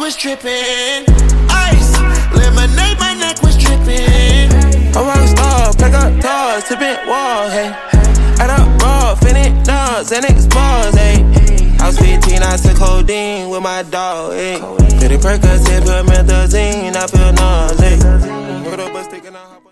was dripping. Ice, lemonade, my neck was dripping. A rock star, pack up toys, tipping walls, hey. Add up raw, finish nuts, and explores, hey. I was 15, I took codeine with my dog, hey. Pretty Percocet, put methazine, I feel nauseous, hey. Put up a stick and I